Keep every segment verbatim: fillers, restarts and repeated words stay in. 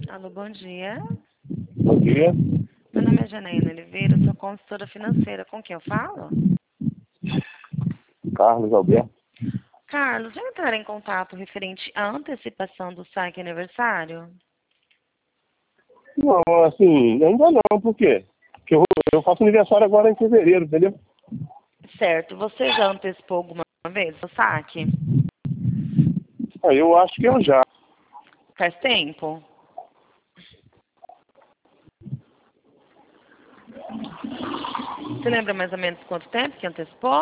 Alô, bom dia. Bom dia. Meu nome é Janaína Oliveira, sou consultora financeira. Com quem eu falo? Carlos Alberto. Carlos, já entraram em contato referente à antecipação do saque aniversário? Não, assim, ainda não, por quê? Porque eu, eu faço aniversário agora em fevereiro, entendeu? Certo. Você já antecipou alguma vez o saque? Aí eu acho que eu já. Faz tempo? Você lembra mais ou menos quanto tempo que antecipou?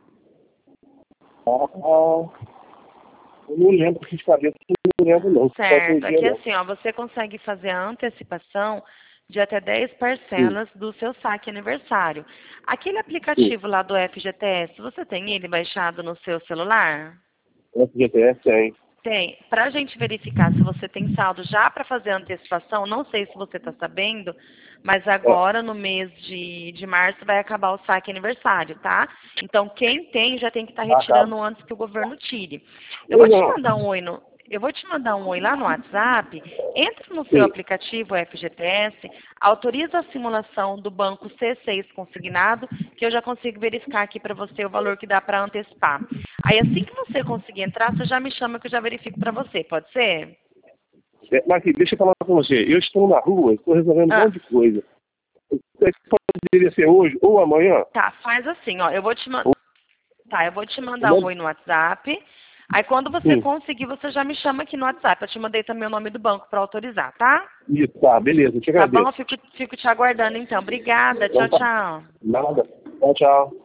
Ah, eu não lembro que cabeça, não lembro não. Certo. Dia, Aqui não. assim, ó, você consegue fazer a antecipação de até dez Sim, parcelas do seu saque aniversário. Aquele sim. aplicativo lá do F G T S, você tem ele baixado no seu celular? F G T S tem. Tem. Para a gente verificar se você tem saldo já para fazer a antecipação, não sei se você está sabendo, mas É. agora no mês de, de março vai acabar o saque aniversário, tá? Então quem tem já tem que estar Acaba. retirando antes que o governo tire. Eu Eu vou te não. mandar um oi no, eu vou te mandar um oi lá no WhatsApp, entra no seu Sim. aplicativo F G T S, autoriza a simulação do banco C seis consignado, que eu já consigo verificar aqui para você o valor que dá para antecipar. Aí assim que você conseguir entrar, você já me chama que eu já verifico para você, pode ser? É, mas aqui, deixa eu falar com você. Eu estou na rua, estou resolvendo um Ah, monte de coisa. Isso poderia ser hoje ou amanhã? tá, faz assim, ó, eu vou te mandar, Ou, tá, eu vou te mandar um entendeu? oi no WhatsApp. Aí quando você Sim. conseguir, você já me chama aqui no WhatsApp. Eu te mandei também o nome do banco para autorizar, tá? Isso, tá, beleza, eu te Tá bom? Eu agradeço. fico, fico te aguardando então. Obrigada. Tchau, Então tá. tchau. Nada. Tchau, tchau.